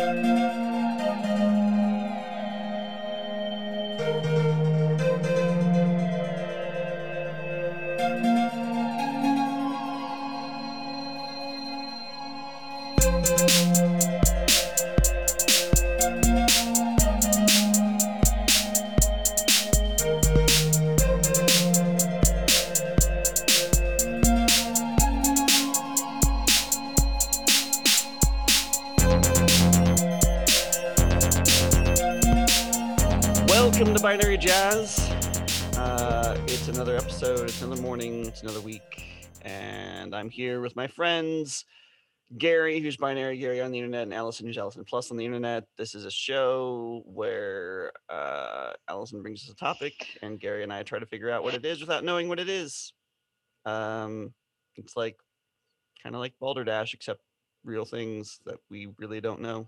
Welcome to Binary Jazz. It's another episode, it's another morning, it's another week, and I'm here with my friends, Gary, who's Binary Gary on the internet, and Allison, who's Allison Plus on the internet. This is a show where Allison brings us a topic, and Gary and I try to figure out what it is without knowing what it is. It's like kind of like Balderdash, except real things that we really don't know.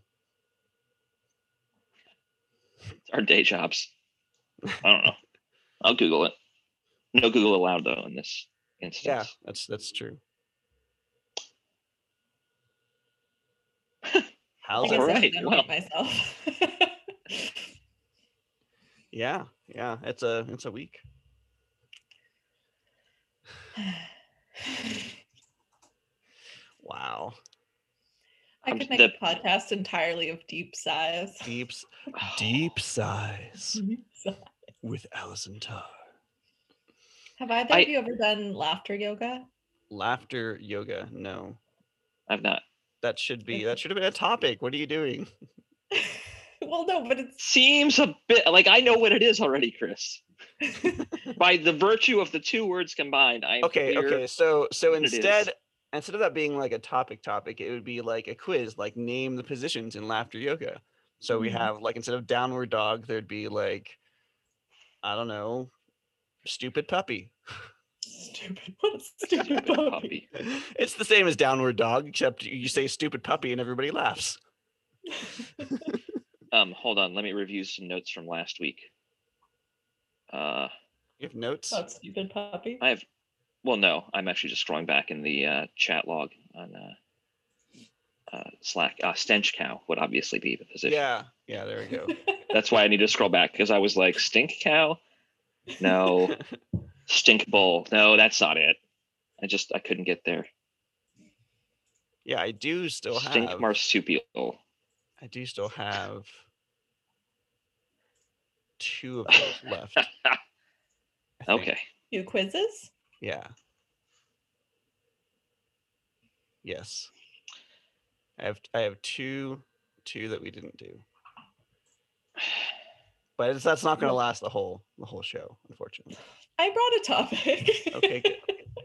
Our day jobs. I don't know. I'll Google it. No Google allowed though in this instance. Yeah, that's true. How's All right. Well, myself. Yeah, it's a week. Wow. I could make a podcast entirely of deep sighs. Deep sighs with Allison Tarr. Have either of you ever done laughter yoga? Laughter yoga? No. I've not. That should have been a topic. What are you doing? Well, no, but it seems a bit like I know what it is already, Chris. By the virtue of the two words combined, Okay. So instead of that being like a topic, it would be like a quiz, like name the positions in laughter yoga. So we have like, instead of downward dog, there'd be like, I don't know, stupid puppy. Stupid puppy. It's the same as downward dog, except you say stupid puppy and everybody laughs. Hold on, let me review some notes from last week. You have notes? About stupid puppy? No, I'm actually just scrolling back in the chat log on Slack. Stench cow would obviously be the position. Yeah, there we go. That's why I need to scroll back, because I was like, stink cow? No. Stink bull? No, that's not it. I couldn't get there. Yeah, I do still have stink marsupial. I do still have 2 of those left. Okay. 2 quizzes? Yeah. Yes. I have two that we didn't do. But that's not going to last the whole show, unfortunately. I brought a topic. Okay, good.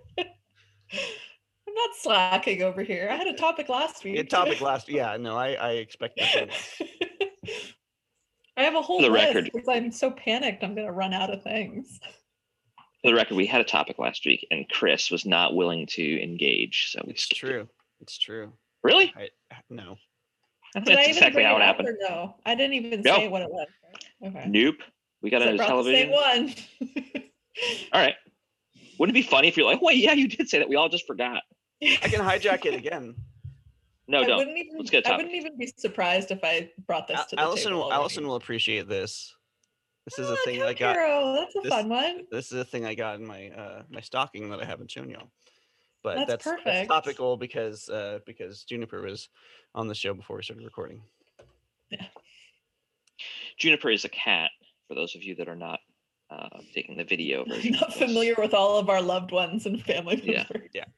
I'm not slacking over here. I had a topic last week. Yeah, no, I expect nothing less. I have a whole list because I'm so panicked I'm going to run out of things. For the record, we had a topic last week, and Chris was not willing to engage. So it's true. It's true. Really? No. That's exactly how it happened. No, I didn't even say what it was. Okay. Nope. We got a television. The same one. All right. Wouldn't it be funny if you're like, "Wait, yeah, you did say that. We all just forgot." I can hijack it again. No, don't. Let's get a topic. I wouldn't even be surprised if I brought this to the table. Allison will appreciate this. This is a thing I got. That's a fun one. This is a thing I got in my my stocking that I haven't shown y'all. But that's perfect. That's topical because Juniper was on the show before we started recording. Yeah. Juniper is a cat, for those of you that are not taking the video version. Not familiar with all of our loved ones and family members. Yeah.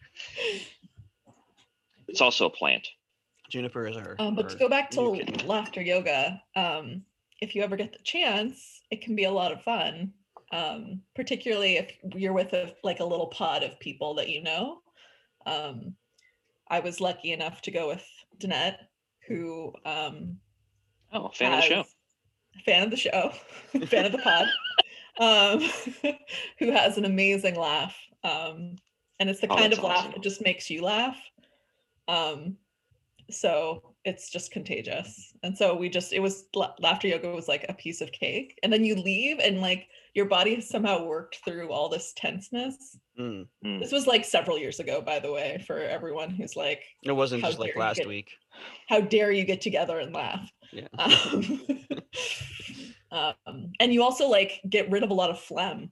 It's also a plant. Juniper is her. But to go back to laughter yoga, if you ever get the chance, it can be a lot of fun. Particularly if you're with a little pod of people that you know. I was lucky enough to go with Danette, who fan of the show. Fan of the show. Fan of the pod. Who has an amazing laugh. And it's the kind of laugh that just makes you laugh. So it's just contagious. And so laughter yoga was like a piece of cake. And then you leave and like your body has somehow worked through all this tenseness. Mm. This was like several years ago, by the way, for everyone who's like, It wasn't how just like dare you last week. how dare you get together and laugh? Yeah. And you also like get rid of a lot of phlegm.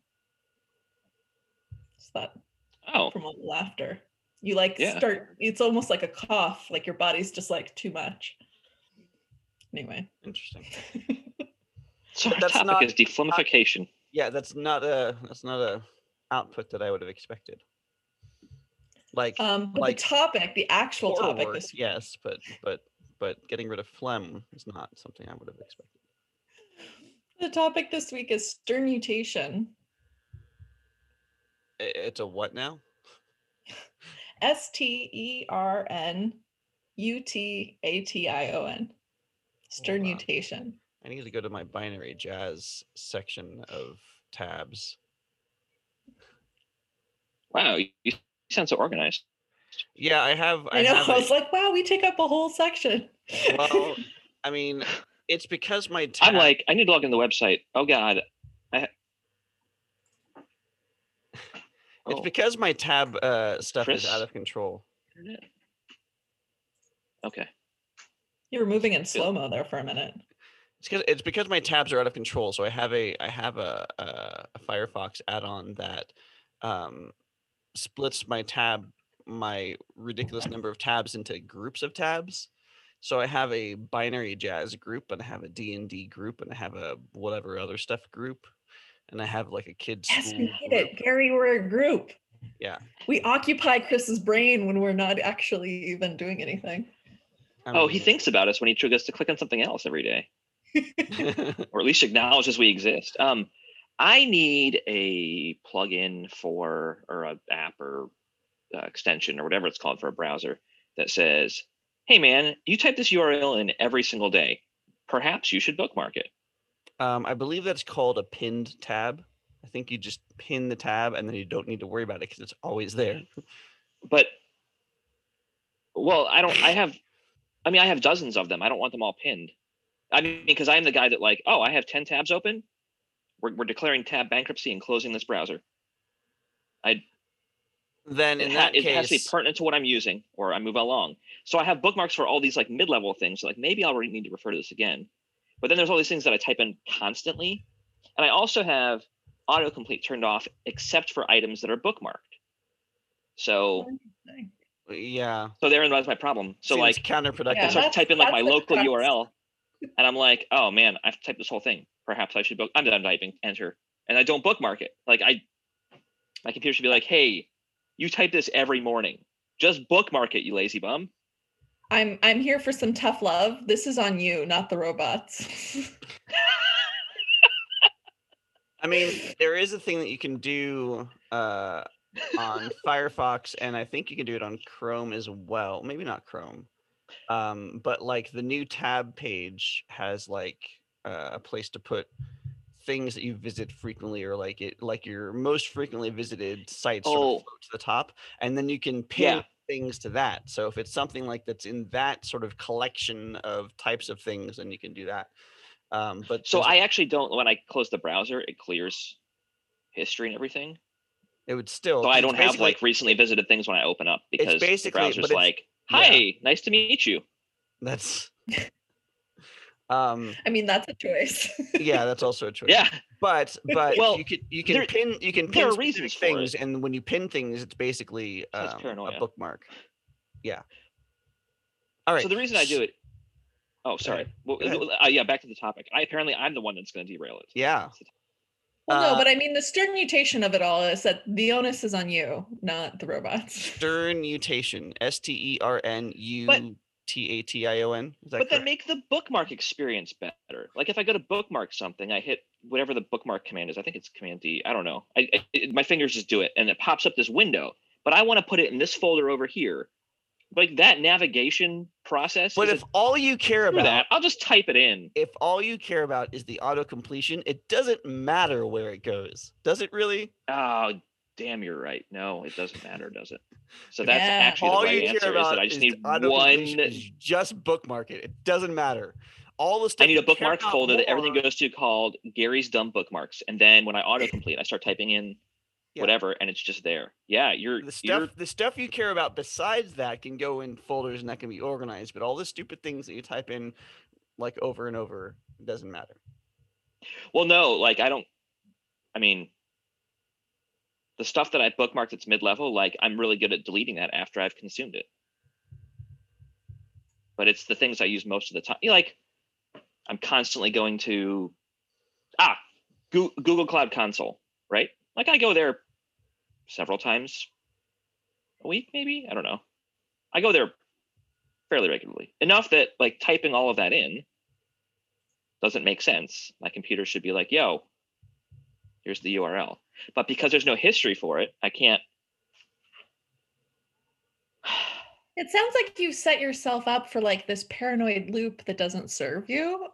It's that from all the laughter. You like start, it's almost like a cough, like your body's just like too much. Anyway. Interesting. So our topic is dephlegmification. Yeah, that's not a output that I would have expected. Like, but like the topic, the actual topic work, this week. yes, but getting rid of phlegm is not something I would have expected. The topic this week is sternutation. It's a what now? STERNUTATION. Sternutation. I need to go to my binary jazz section of tabs. Wow, you sound so organized. Yeah, I have. I know. I was like, wow, we take up a whole section. Well, I mean, it's because my tab... I'm like, I need to log in the website. Oh God. It's because my tab stuff is out of control. Okay. You were moving in slow-mo there for a minute. It's because my tabs are out of control. So I have a Firefox add-on that splits my ridiculous number of tabs into groups of tabs. So I have a binary jazz group, and I have a D&D group, and I have a whatever other stuff group, and I have like a kids yes, school we hate it. Gary, we're a group. Yeah. We occupy Chris's brain when we're not actually even doing anything. I mean, he thinks about us when he triggers to click on something else every day. Or at least acknowledges we exist. I need a plugin or an app or extension or whatever it's called for a browser that says, hey man, you type this URL in every single day. Perhaps you should bookmark it. I believe that's called a pinned tab. I think you just pin the tab and then you don't need to worry about it because it's always there. But, well, I have dozens of them. I don't want them all pinned. I mean, because I'm the guy that like, oh, I have 10 tabs open. We're declaring tab bankruptcy and closing this browser. Then in that case, it has to be pertinent to what I'm using, or I move along. So I have bookmarks for all these like mid-level things. So like maybe I'll need to refer to this again. But then there's all these things that I type in constantly, and I also have autocomplete turned off except for items that are bookmarked. So yeah. So therein lies my problem. So like counterproductive. I start to type in like my local URL, and I'm like, oh man, I have to type this whole thing. Perhaps I should book. I'm done typing. Enter, and I don't bookmark it. Like my computer should be like, hey, you type this every morning. Just bookmark it, you lazy bum. I'm here for some tough love. This is on you, not the robots. I mean, there is a thing that you can do on Firefox, and I think you can do it on Chrome as well. Maybe not Chrome, but like the new tab page has like a place to put things that you visit frequently, or like your most frequently visited sites sort of float to the top, and then you can pin things to that. So if it's something like that's in that sort of collection of types of things, then you can do that. But so I actually don't. When I close the browser, it clears history and everything. It would still. So I don't have like recently visited things when I open up because the browser's like, "Hi, nice to meet you." That's. I mean, that's a choice. Yeah, that's also a choice. Yeah, but well, you can pin there are reasons things, and when you pin things, it's basically a bookmark. Yeah. All right. So the reason I do it. Oh, sorry. Well, yeah, back to the topic. I'm the one that's going to derail it. Yeah. Well, no, but I mean, the sternutation of it all is that the onus is on you, not the robots. Sternutation. STERNUTATION. But then make the bookmark experience better. Like if I go to bookmark something, I hit whatever the bookmark command is. I think it's Command D. I don't know. My fingers just do it, and it pops up this window. But I want to put it in this folder over here. Like that navigation process. But if all you care about that, I'll just type it in. If all you care about is the auto completion, it doesn't matter where it goes. Does it really? Oh, damn, you're right. No, it doesn't matter, does it? So that's Yeah. actually All the right you care answer. Is about that I just is need auto-completion one. is just bookmark it. It doesn't matter. All the stuff I need you a bookmark care about folder that everything more- goes to called Gary's Dumb Bookmarks, and then when I autocomplete, I start typing in Yeah. whatever, and it's just there. Yeah, the stuff you care about besides that can go in folders and that can be organized, but all the stupid things that you type in like over and over doesn't matter. Well, no, like I mean, the stuff that I bookmarked that's mid-level, like I'm really good at deleting that after I've consumed it. But it's the things I use most of the time. Like I'm constantly going to Google Cloud Console, right? Like I go there several times a week, maybe. I don't know. I go there fairly regularly. Enough that like typing all of that in doesn't make sense. My computer should be like, yo, here's the URL. But because there's no history for it, I can't. It sounds like you set yourself up for like this paranoid loop that doesn't serve you.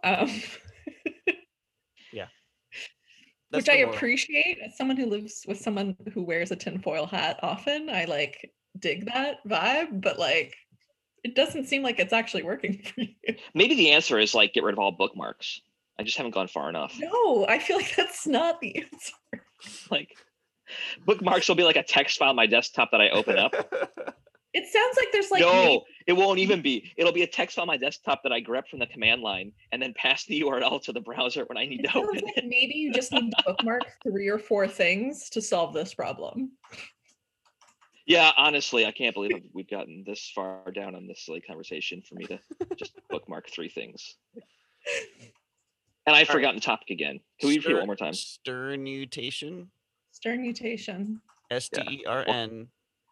That's Which I the moral. appreciate. As someone who lives with someone who wears a tinfoil hat often, I like dig that vibe, but like it doesn't seem like it's actually working for you. Maybe the answer is like get rid of all bookmarks. I just haven't gone far enough. No, I feel like that's not the answer. Like bookmarks will be like a text file on my desktop that I open up. It sounds like there's like No, it won't even be. It'll be a text file on my desktop that I grab from the command line and then pass the URL to the browser when I need it to sounds open like it. maybe you just need to bookmark 3 or 4 things to solve this problem. Yeah, honestly, I can't believe we've gotten this far down on this silly conversation for me to just bookmark 3 things. And I've forgotten the topic again. Can we repeat it one more time? Sternutation. Sternutation. STERNUTATION.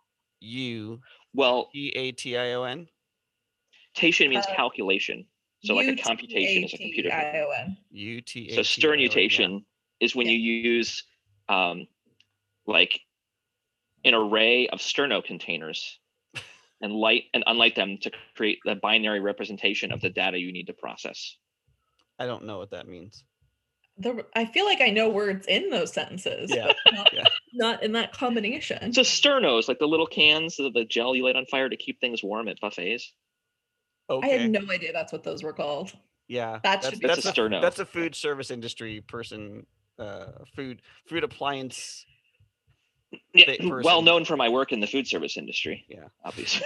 Well, tation means calculation. So like a computation is a computer. UTATION. So sternutation is when you use like an array of sterno containers and light and unlight them to create the binary representation of the data you need to process. I don't know what that means. I feel like I know words in those sentences, but not in that combination. So sternos, like the little cans of the gel you light on fire to keep things warm at buffets. Okay. I had no idea that's what those were called. Yeah, that's a sterno. That's a food service industry person, food appliance. Yeah, well known for my work in the food service industry. Yeah, obviously.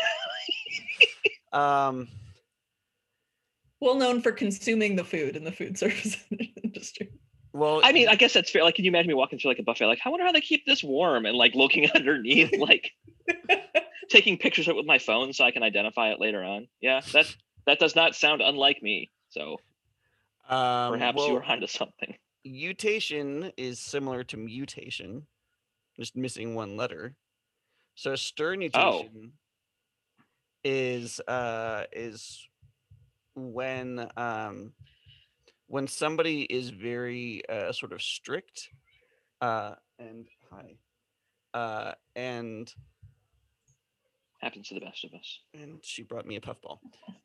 Well known for consuming the food in the food service industry. Well, I mean, I guess that's fair. Like, can you imagine me walking through like a buffet? Like, I wonder how they keep this warm, and like looking underneath, like taking pictures of it with my phone so I can identify it later on. Yeah, that does not sound unlike me. So perhaps you are onto something. Mutation is similar to mutation, just missing one letter. So sternutation is when somebody is very sort of strict and happens to the best of us. And she brought me a puffball.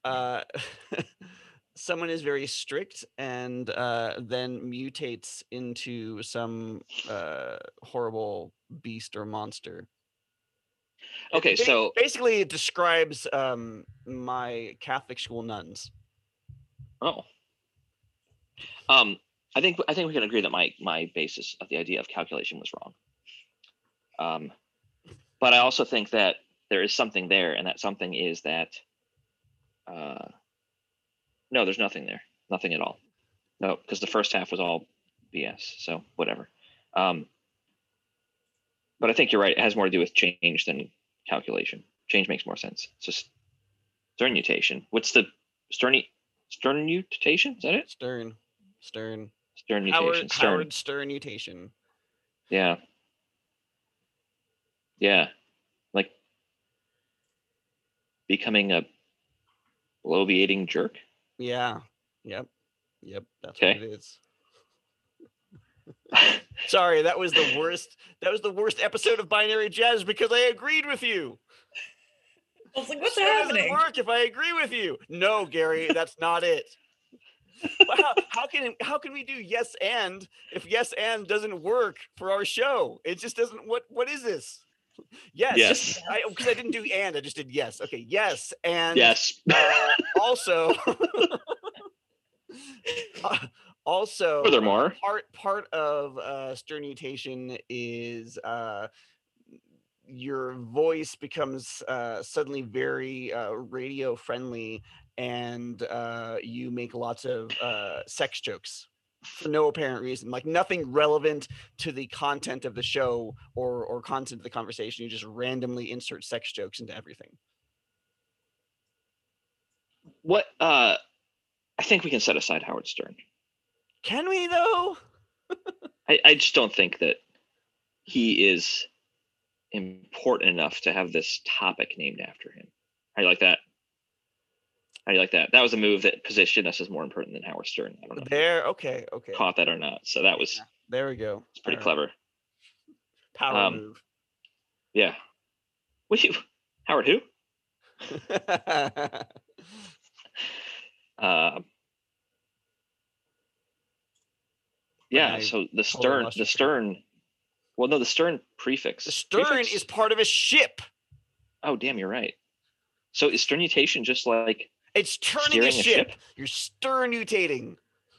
Someone is very strict and then mutates into some horrible beast or monster. Okay, so basically it describes my Catholic school nuns. Oh. I think we can agree that my basis of the idea of calculation was wrong. But I also think that there is something there, and that something is that no, there's nothing there. Nothing at all. No, because the first half was all BS. So whatever. But I think you're right. It has more to do with change than calculation. Change makes more sense. It's just sternutation. What's the sternutation? Is that it? Sternutation. Howard sternutation. Yeah. Yeah. Like becoming a bloviating jerk. Yeah. Yep. That's what it is. Sorry, that was the worst. That was the worst episode of Binary Jazz because I agreed with you. I was like, what's happening? Doesn't work if I agree with you. No, Gary, that's not it. How can we do yes and if yes and doesn't work for our show? It just doesn't. What is this? Yes. Yes. Because I didn't do and, I just did yes. Okay, yes and Yes. also. Furthermore, part of sternutation is your voice becomes suddenly very radio friendly, and you make lots of sex jokes for no apparent reason, like nothing relevant to the content of the show or content of the conversation. You just randomly insert sex jokes into everything. what I think we can set aside Howard Stern. Can we though? I just don't think that he is important enough to have this topic named after him. How do you like that? How do you like that? That was a move that positioned us as more important than Howard Stern. I don't know if Okay. you caught that or not. So that was There we go. it's pretty All right. clever. Power move. Yeah. Howard who? Yeah, I so the totally lost your Stern. Well, no, the Stern prefix. The stern prefix? is part of a ship. Oh, damn, you're right. So is sternutation just like It's turning steering a ship? You're sternutating.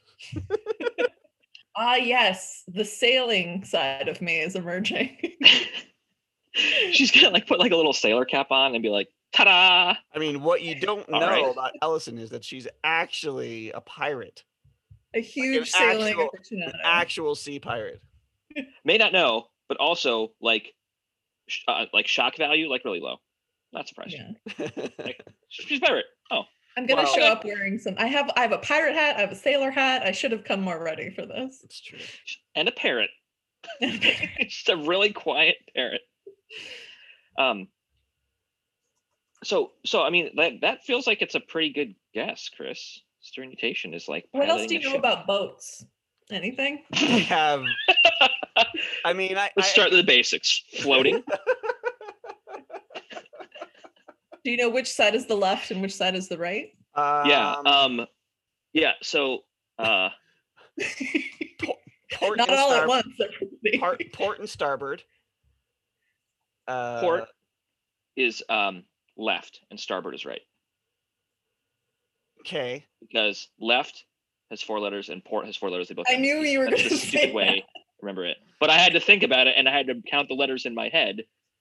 Yes, the sailing side of me is emerging. She's gonna like put like a little sailor cap on and be like, ta-da! I mean, what you don't All know right. about Ellison is that she's actually a pirate, A huge sailing aficionado. an actual sea pirate. May not know, but also like shock value, like really low. Not surprised. Yeah. She's a pirate. Oh, I'm gonna Wow. show up wearing some. I have a pirate hat. I have a sailor hat. I should have come more ready for this. It's true. and a parrot. Just a really quiet parrot. So I mean that feels like it's a pretty good guess, Chris. Sternutation is like. What else do piloting you a know ship. about boats? Anything? I have. I mean, Let's start with the basics. Floating. Do you know which side is the left and which side is the right? Yeah. So. Port Not and all at starboard. once. everybody. Port and starboard. Port is left and starboard is right. Okay. Because left has 4 letters and port has 4 letters. They both. I have knew E's. you were That's going the to say stupid way. that. Remember it, but I had to think about it and I had to count the letters in my head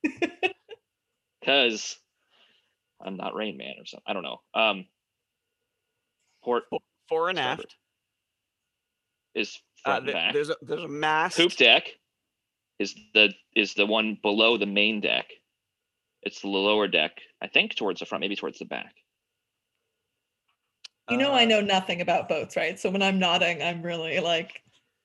because I'm not Rain Man or something. I don't know. Port Fore and starboard aft. is front and back. There's a mast. Poop deck is the one below the main deck. It's the lower deck, I think, towards the front, maybe towards the back. You know, I know nothing about boats, right? So when I'm nodding, I'm really like.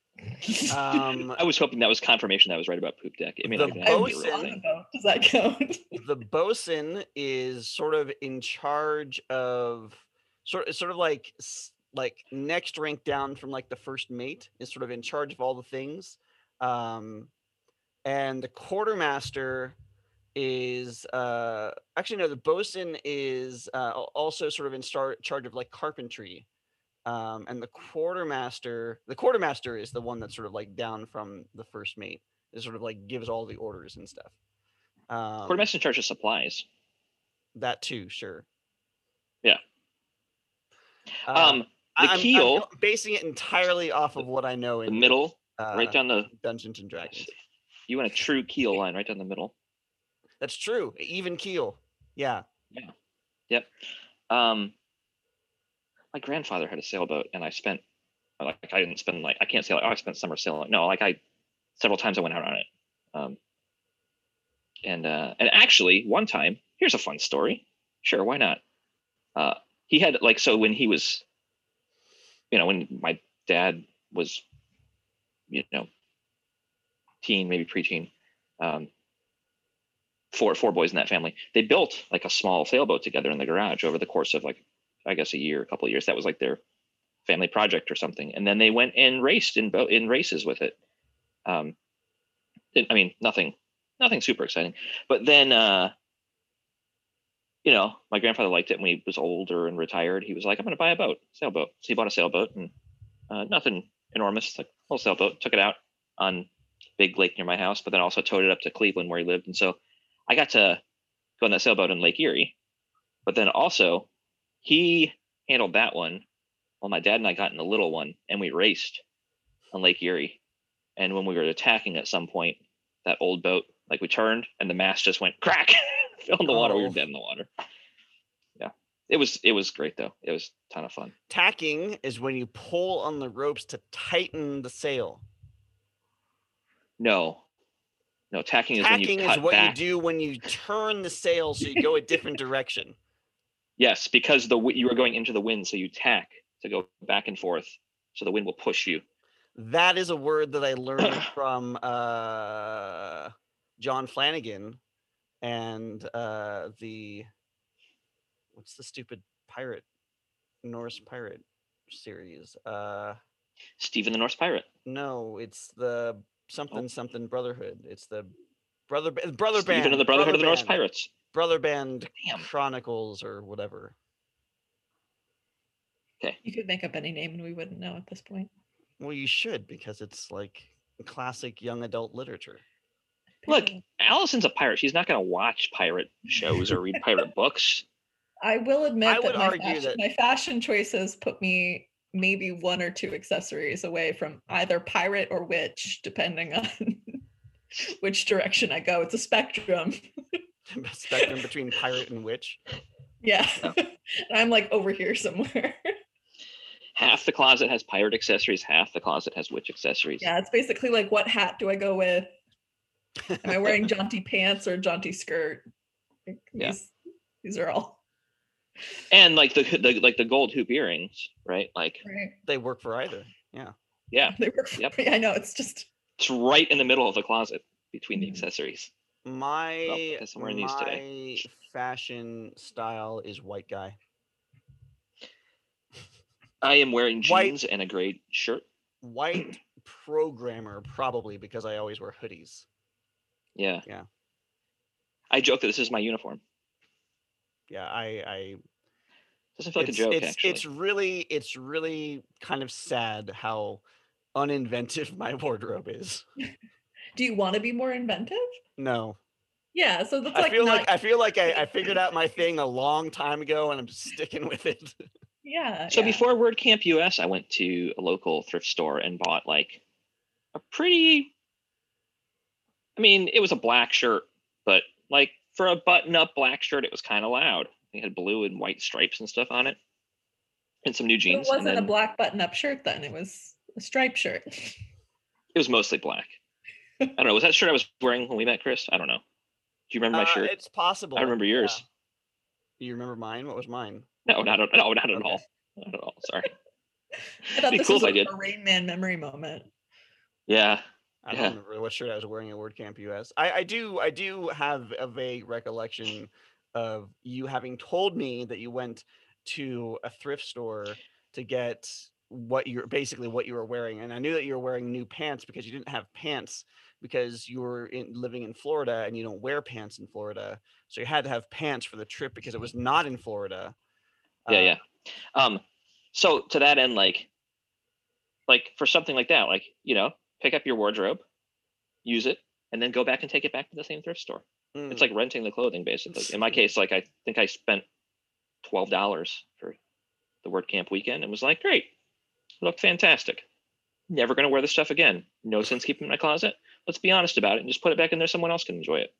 I was hoping that was confirmation that I was right about poop deck. I mean, The not even have to be a real bosun- thing. Does that count? The bosun is sort of in charge of sort of like next rank down from like the first mate is sort of in charge of all the things, and the quartermaster is actually no, the bosun is also sort of in charge of like carpentry, and the quartermaster is the one that's sort of like down from the first mate. It sort of like gives all the orders and stuff. Quartermaster in charge of supplies. That too, sure. Yeah. The The keel, I'm basing it entirely off of what I know the in middle, right down the. Dungeons and Dragons. You want a true keel line right down the middle. That's true. Even keel. Yeah. Yep. My grandfather had a sailboat, and I spent I didn't spend I can't say I spent summer sailing. No, several times I went out on it. And actually one time, here's a fun story. Sure, why not? He had so when he was, when my dad was, teen, maybe preteen, four boys in that family, they built like a small sailboat together in the garage over the course of I guess a couple of years. That was like their family project or something. And then they went and raced in races with it. I mean, nothing super exciting. But then you know, my grandfather liked it when he was older and retired. He was like, I'm going to buy a sailboat. So he bought a sailboat, and nothing enormous, like a little sailboat. Took it out on big lake near my house, but then also towed it up to Cleveland where he lived. And so I got to go on that sailboat in Lake Erie. But then also he handled that one while my dad and I got in the little one, and we raced on Lake Erie. And when we were attacking at some point, that old boat, like we turned and the mast just went crack, fell in the water. We were dead in the water. Yeah. It was great though. It was a ton of fun. Tacking is when you pull on the ropes to tighten the sail. No, tacking is when you Tacking cut is what back. you do when you turn the sail so you go a different direction. Yes, because you are going into the wind, so you tack to go back and forth, so the wind will push you. That is a word that I learned from John Flanagan and what's the stupid Norse pirate series? Stephen the Norse Pirate. No, it's the something Brotherhood. It's the Brother Band. Stephen of the Brotherhood of the Norse Pirates. Brother Band Damn. Chronicles or whatever. Okay. You could make up any name and we wouldn't know at this point. Well, you should, because it's like classic young adult literature. Look, Allison's a pirate. She's not going to watch pirate shows or read pirate books. I will admit that my fashion choices put me maybe one or two accessories away from either pirate or witch, depending on which direction I go. It's a spectrum. Spectrum between pirate and witch. Yeah. I'm like over here somewhere. Half the closet has pirate accessories, half the closet has witch accessories. Yeah, it's basically like, what hat do I go with? Am I wearing jaunty pants or jaunty skirt? These are all. And like the gold hoop earrings, right? Like they work for either. Yeah. Yeah. They work for, I know, it's right in the middle of the closet between the accessories. My I'm wearing these today. Fashion style is white guy. I am wearing jeans and a gray shirt. White programmer, probably, because I always wear hoodies. Yeah. Yeah. I joke that this is my uniform. Yeah, I doesn't feel like a joke, actually. It's really kind of sad how uninventive my wardrobe is. Do you want to be more inventive? No. Yeah, so that's I feel like I figured out my thing a long time ago and I'm just sticking with it. Yeah. So before WordCamp US, I went to a local thrift store and bought like a pretty, I mean, it was a black shirt, but like for a button-up black shirt, it was kind of loud. It had blue and white stripes and stuff on it, and some new jeans. It wasn't a black button-up shirt then. It was a striped shirt. It was mostly black. I don't know. Was that shirt I was wearing when we met, Chris? I don't know. Do you remember my shirt? It's possible. I remember yours. Yeah. You remember mine? What was mine? No, not at all. Not at all. Sorry. I thought this was a Rain Man memory moment. Yeah. I don't remember what shirt I was wearing at WordCamp US. I do have a vague recollection of you having told me that you went to a thrift store to get what you were wearing, and I knew that you were wearing new pants because you didn't have pants because you were living in Florida and you don't wear pants in Florida, so you had to have pants for the trip because it was not in Florida. Yeah. So to that end, like for something like that, like, you know, pick up your wardrobe, use it, and then go back and take it back to the same thrift store. It's like renting the clothing, basically. In my case, like I think I spent $12 for the WordCamp weekend and was like, great, looked fantastic. Never going to wear this stuff again. No sense keeping it in my closet. Let's be honest about it and just put it back in there. Someone else can enjoy it.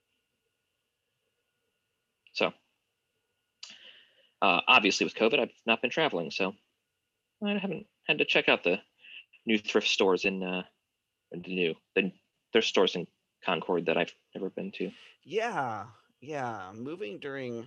So obviously with COVID, I've not been traveling, so I haven't had to check out the new thrift stores the thrift stores in Concord that I've never been to. Yeah. Moving during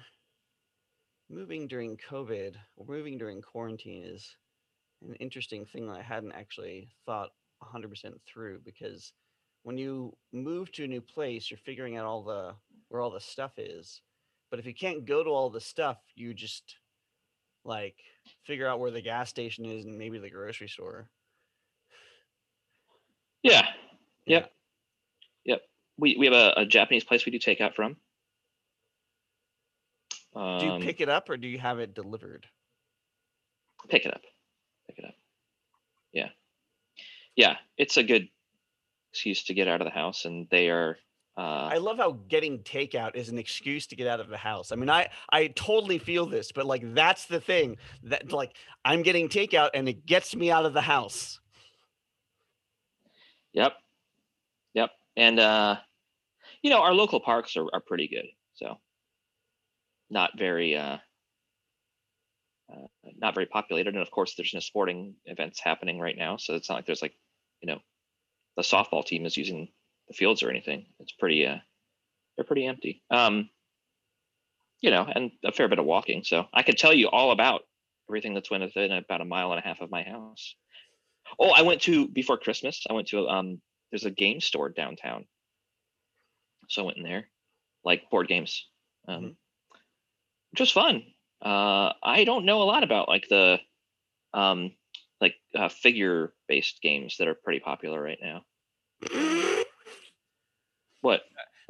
COVID, or moving during quarantine, is an interesting thing that I hadn't actually thought 100% through, because when you move to a new place, you're figuring out where all the stuff is. But if you can't go to all the stuff, you just like figure out where the gas station is and maybe the grocery store. Yeah. Yep. We have a Japanese place we do takeout from. Do you pick it up or do you have it delivered? Pick it up. Yeah, it's a good excuse to get out of the house, and they are. I love how getting takeout is an excuse to get out of the house. I mean, I totally feel this, but like that's the thing that like I'm getting takeout and it gets me out of the house. Yep, and our local parks are pretty good, so not very populated, and of course there's no sporting events happening right now, so it's not like there's like the softball team is using the fields or anything. It's pretty they're pretty empty. And a fair bit of walking, so I could tell you all about everything that's within about a mile and a half of my house. Oh, I went to before Christmas. I went to there's a game store downtown, so I went in there, like board games, which was fun. I don't know a lot about like the figure based games that are pretty popular right now. What?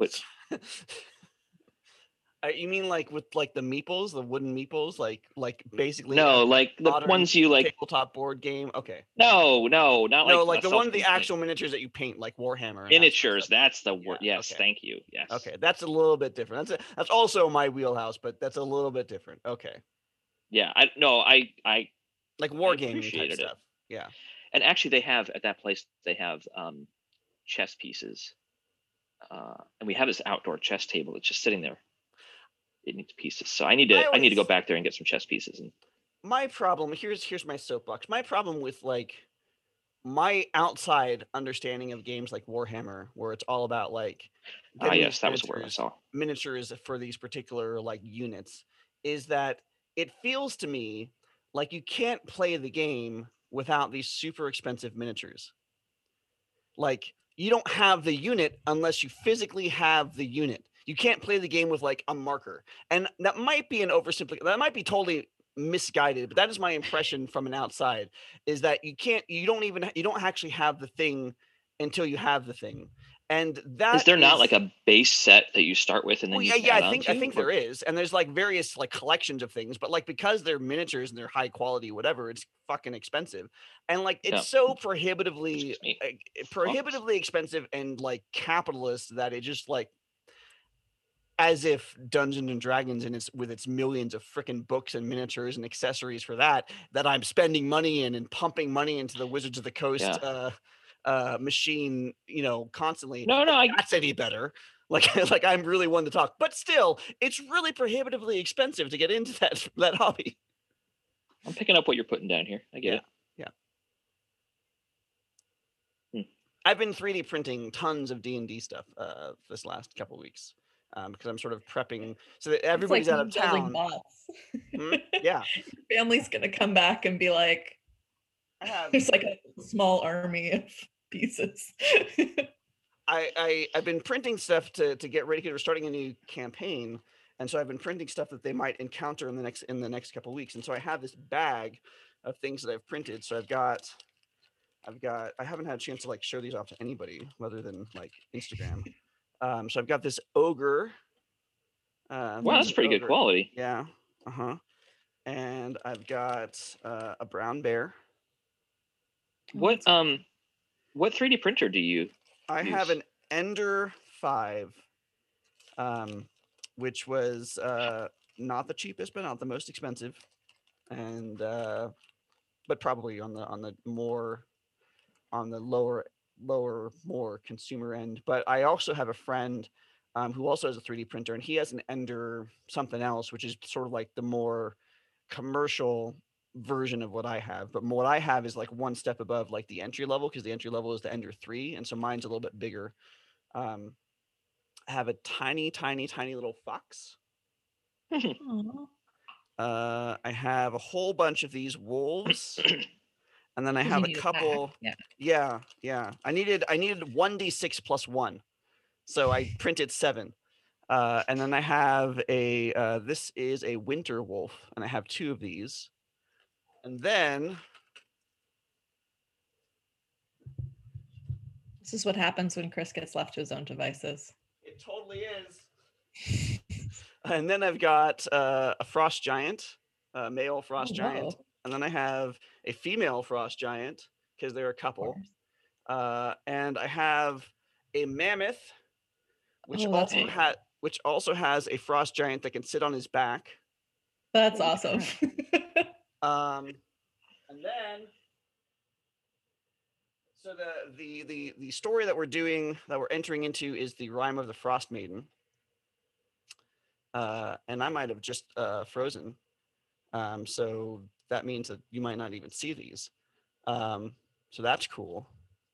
You mean like with like the meeples, the wooden meeples, like basically no, like the ones you like tabletop board game? Okay. No, not no, like the one the actual miniatures that you paint, like Warhammer. Miniatures. That's the word. Yeah, yes, okay. Thank you. Yes. Okay, that's a little bit different. That's also my wheelhouse, but that's a little bit different. Okay. Yeah, I like wargaming type stuff. Yeah. And actually, they have at that place they have chess pieces, and we have this outdoor chess table that's just sitting there. It needs pieces, so I need to go back there and get some chess pieces. And my problem here's my soapbox. My problem with like my outside understanding of games like Warhammer, where it's all about like yes, that was where I saw miniatures for these particular like units, is that it feels to me like you can't play the game without these super expensive miniatures. Like you don't have the unit unless you physically have the unit. You can't play the game with like a marker. And that might be an oversimplification. That might be totally misguided, but that is my impression from an outside, is that you don't actually have the thing until you have the thing. And that is there not like a base set that you start with and then I think there is, and there's like various like collections of things, but like because they're miniatures and they're high quality, whatever, it's fucking expensive, and like it's so prohibitively expensive and like capitalist that it just like as if Dungeons and Dragons and with its millions of freaking books and miniatures and accessories for that I'm spending money in and pumping money into the Wizards of the Coast machine, constantly. No, that's any better. Like I'm really one to talk, but still, it's really prohibitively expensive to get into that hobby. I'm picking up what you're putting down here. I get it. Yeah. I've been 3D printing tons of D&D stuff this last couple of weeks. Because I'm sort of prepping so that everybody's out of town. Yeah. Family's gonna come back and be like, there's like a small army of pieces. I've been printing stuff to get ready because we're starting a new campaign, and so I've been printing stuff that they might encounter in the next couple of weeks. And so I have this bag of things that I've printed. So I haven't had a chance to like show these off to anybody other than like Instagram. So I've got this ogre. Wow, that's pretty good quality. Yeah. And I've got a brown bear. What 3D printer do you use? I have an Ender 5, which was not the cheapest, but not the most expensive, and but probably on the lower, more consumer end. But I also have a friend who also has a 3D printer, and he has an Ender something else, which is sort of like the more commercial version of what I have. But what I have is like one step above like the entry level, because the entry level is the Ender 3, and so mine's a little bit bigger. I have a tiny little fox. I have a whole bunch of these wolves. And then I have a couple. Yeah. I needed 1d6 plus 1. So I printed 7. And then I have this is a winter wolf, and I have 2 of these. And then this is what happens when Chris gets left to his own devices. It totally is. And then I've got a frost giant, a male frost giant, Whoa. and then I have a female frost giant because there are a Of couple. course. And I have a mammoth, which Oh, that's also Dang. had which also has a frost giant that can sit on his back. that's Holy awesome. crap. And then so the story that we're entering into is the Rime of the Frost Maiden. And I might have just frozen. So that means that you might not even see these. So that's cool.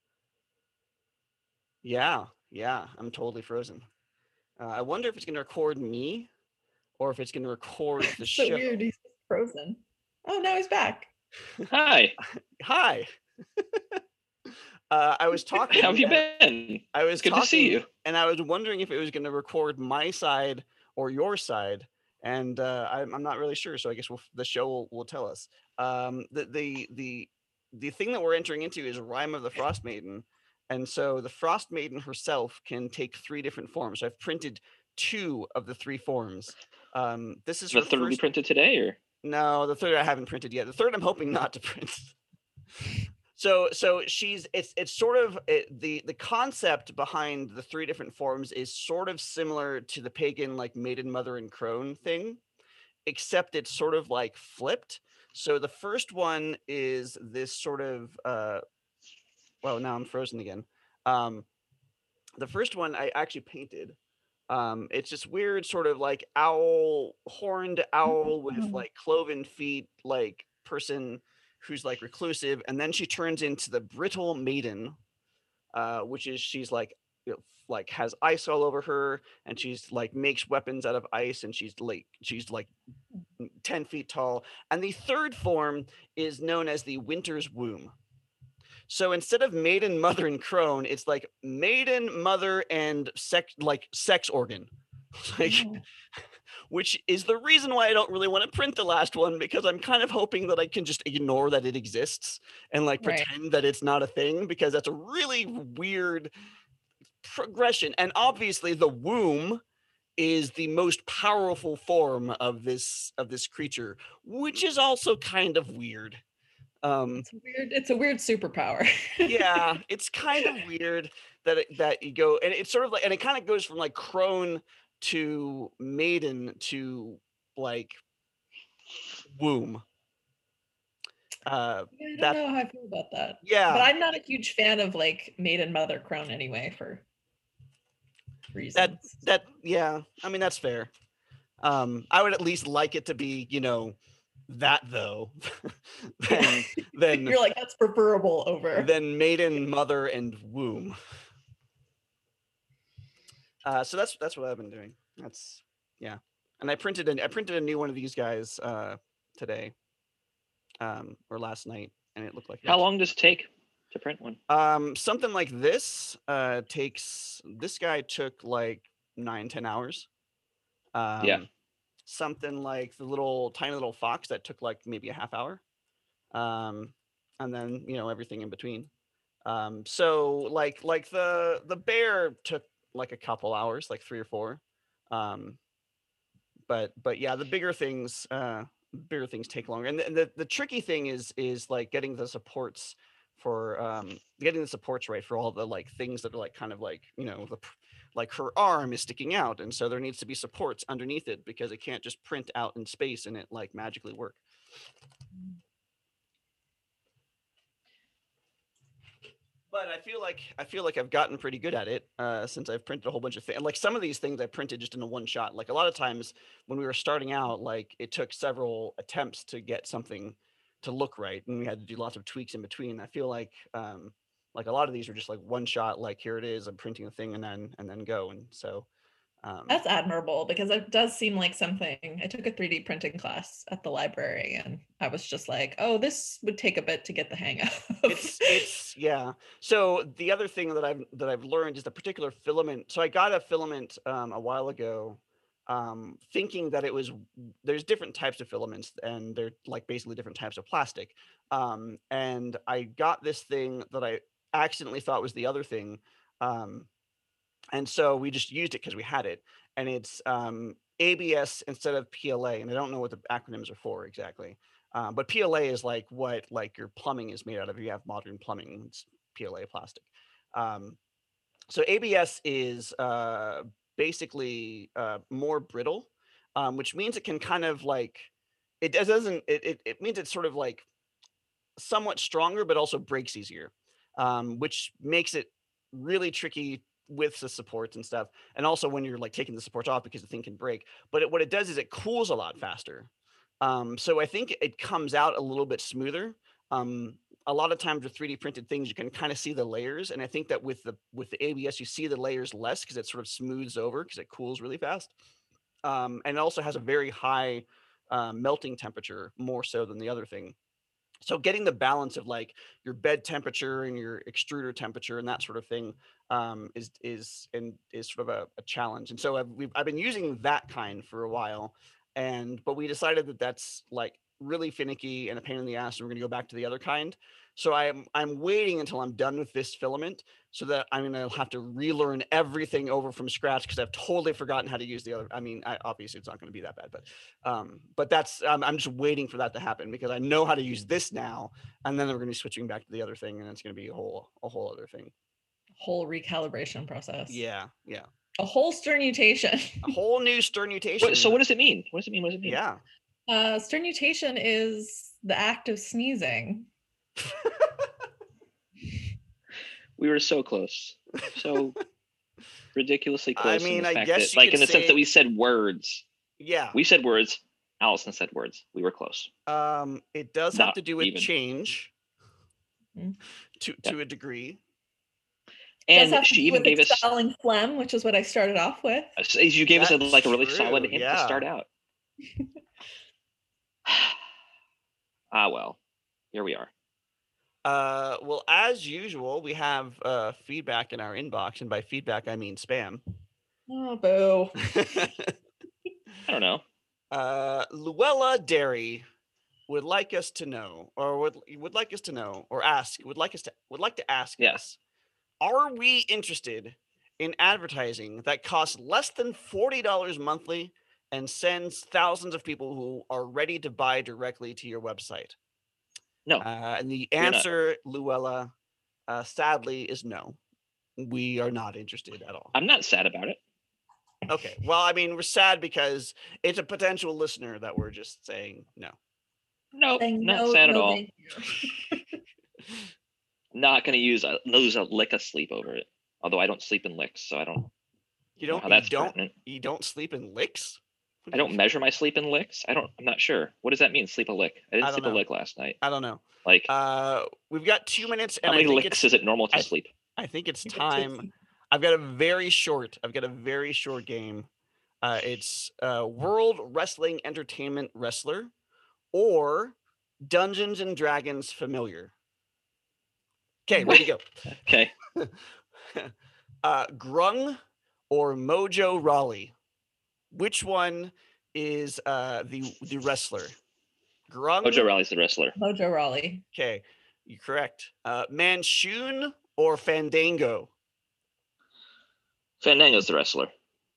Yeah, I'm totally frozen. I wonder if it's going to record me or if it's going to record the So show. weird. He's just frozen. Oh, now he's back. Hi. Hi. I was talking. How have you and been? I was It's good talking, to see you. and I was wondering if it was going to record my side or your side, and I'm not really sure. So I guess the show will tell us. The thing that we're entering into is Rime of the Frost Maiden, and so the Frost Maiden herself can take 3 different forms. So I've printed 2 of the 3 forms. This is The her third we first. printed today, or No, the third I haven't printed yet. The third I'm hoping not to print. So it's sort of the concept behind the 3 different forms is sort of similar to the pagan like maiden, mother, and crone thing, except it's sort of like flipped. So the first one is this sort of well, now I'm frozen again. The first one I actually painted. It's this weird sort of like horned owl with Oh, like cloven feet, like person who's like reclusive, and then she turns into the brittle maiden, which is she's like like has ice all over her, and she's like makes weapons out of ice, and she's like 10 feet tall. And the third form is known as the winter's womb. So instead of maiden, mother, and crone, it's like maiden, mother, and sex organ. Like, oh, which is the reason why I don't really want to print the last one, because I'm kind of hoping that I can just ignore that it exists and like right. pretend that it's not a thing, because that's a really weird progression. And obviously the womb is the most powerful form of this creature, which is also kind of weird. It's weird. It's a weird superpower. Yeah, it's kind of weird that you go, and it's sort of like, and it kind of goes from like crone to maiden to like womb. Yeah, I don't That know how I feel about that. But yeah, I'm not a huge fan of like maiden, mother, crone anyway for that reasons. that yeah. I mean, that's fair. I would at least like it to be, that though, Yeah. than You're like, that's preferable over. than maiden, mother, and womb. So that's what I've been doing. That's yeah. And I printed a new one of these guys today, or last night, and it looked like how long does it take to print one? something like this this guy took like 9-10 hours. Yeah. Something like the tiny little fox that took like maybe a half hour. Um, and then everything in between. So like the bear took like a couple hours, like 3 or 4. Um, but yeah, the bigger things take longer. And the tricky thing is like getting the supports right for all the like things that are like kind of like like her arm is sticking out, and so there needs to be supports underneath it, because it can't just print out in space and it like magically work. But I feel like I've gotten pretty good at it since I've printed a whole bunch of things. Like some of these things I printed just in a one shot. Like a lot of times when we were starting out, like it took several attempts to get something to look right, and we had to do lots of tweaks in between. I feel like a lot of these are just like one shot. Like here it is, I'm printing the thing and then go. And so That's admirable because it does seem like something. I took a 3D printing class at the library and I was just like, oh, this would take a bit to get the hang of. it's yeah. So the other thing that I've learned is the particular filament. So I got a filament a while ago, thinking that there's different types of filaments, and they're like basically different types of plastic. And I got this thing that I accidentally thought was the other thing. And so we just used it because we had it, and it's ABS instead of PLA. And I don't know what the acronyms are for exactly, but PLA is like what like your plumbing is made out of. You have modern plumbing, it's PLA plastic. So ABS is basically more brittle, which means it can kind of like it means it's sort of like somewhat stronger, but also breaks easier, which makes it really tricky with the supports and stuff. And also when you're like taking the supports off because the thing can break. But what it does is it cools a lot faster. So I think it comes out a little bit smoother. A lot of times with 3D printed things, you can kind of see the layers, and I think that with the ABS, you see the layers less because it sort of smooths over because it cools really fast. And it also has a very high melting temperature, more so than the other thing. So getting the balance of like your bed temperature and your extruder temperature and that sort of thing is sort of a challenge. And so I've been using that kind for a while, but we decided that that's like really finicky and a pain in the ass, and we're going to go back to the other kind. So I'm waiting until I'm done with this filament, so that I'm going to have to relearn everything over from scratch because I've totally forgotten how to use the other. I mean, obviously it's not going to be that bad, but that's I'm just waiting for that to happen because I know how to use this now, and then we're going to be switching back to the other thing, and it's going to be a whole other thing. Whole recalibration process. Yeah. A whole sternutation. A whole new sternutation. So what does it mean? What does it mean? Yeah. Sternutation is the act of sneezing. We were so close, so ridiculously close. I mean, in the I guess that, like in the sense that we said words. Yeah, we said words. Allison said words. We were close. It does have to do with change to a degree. And she even gave us spelling phlegm, which is what I started off with. You gave us a really solid hint to start out. Well, here we are. Well, as usual, we have feedback in our inbox, and by feedback I mean spam. Oh, boo. I don't know. Luella Dairy would like us to know, or would like to ask us, are we interested in advertising that costs less than $40 monthly and sends thousands of people who are ready to buy directly to your website? No. And the answer, Luella, sadly, is no. We are not interested at all. I'm not sad about it. Okay. Well, I mean, we're sad because it's a potential listener that we're just saying no. No, not sad at all. Not going to lose a lick of sleep over it. Although I don't sleep in licks, so I don't. You don't sleep in licks? I don't measure my sleep in licks. I'm not sure. What does that mean? Sleep a lick? I didn't sleep a lick last night. I don't know. Like, we've got 2 minutes. And how many licks is it normal to sleep? I think it's time. I've got a very short game. It's World Wrestling Entertainment Wrestler or Dungeons and Dragons Familiar. Okay, ready to go. Okay. Grung or Mojo Rawley? Which one is the wrestler? Grung? Mojo Rawley's the wrestler. Mojo Rawley. Okay, you're correct. Manchun or Fandango? Fandango's the wrestler.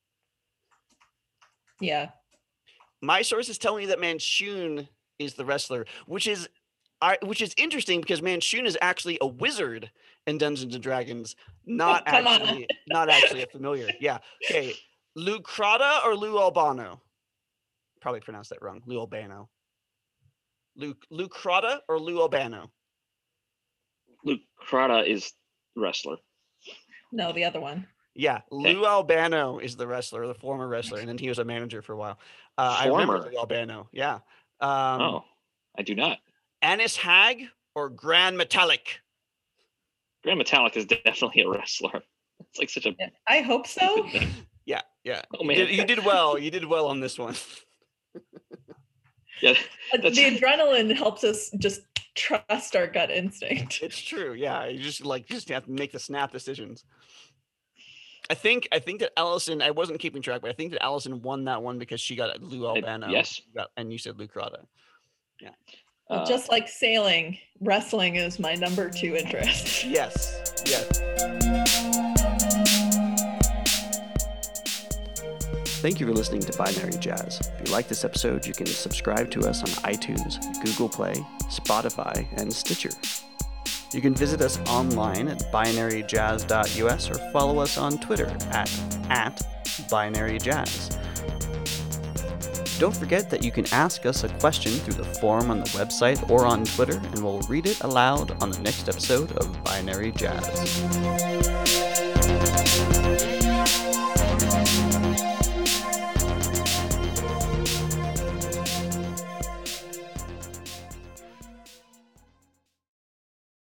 Yeah. My sources tell me that Manchun is the wrestler, which is interesting because Manchun is actually a wizard in Dungeons and Dragons, not actually a familiar. Yeah. Okay. Lou Crota or Lou Albano? Probably pronounced that wrong. Lou Albano. Lou Crota or Lou Albano? Lou Crota is the wrestler. No, the other one. Yeah, okay. Lou Albano is the wrestler, the former wrestler, and then he was a manager for a while. I remember Lou Albano. Yeah. I do not. Anis Hag or Grand Metallic? Grand Metallic is definitely a wrestler. It's like such a. I hope so. Yeah. Oh man, you did well. You did well on this one. Yeah, the adrenaline helps us just trust our gut instinct. It's true. Yeah, you just have to make the snap decisions. I think that Allison, I wasn't keeping track, but I think that Allison won that one because she got Lou Albano. Yes. And you said Lou Crota. Yeah. Well, just like sailing, wrestling is my number 2 interest. Yes. Thank you for listening to Binary Jazz. If you like this episode, you can subscribe to us on iTunes, Google Play, Spotify, and Stitcher. You can visit us online at binaryjazz.us or follow us on Twitter at binaryjazz. Don't forget that you can ask us a question through the forum on the website or on Twitter, and we'll read it aloud on the next episode of Binary Jazz.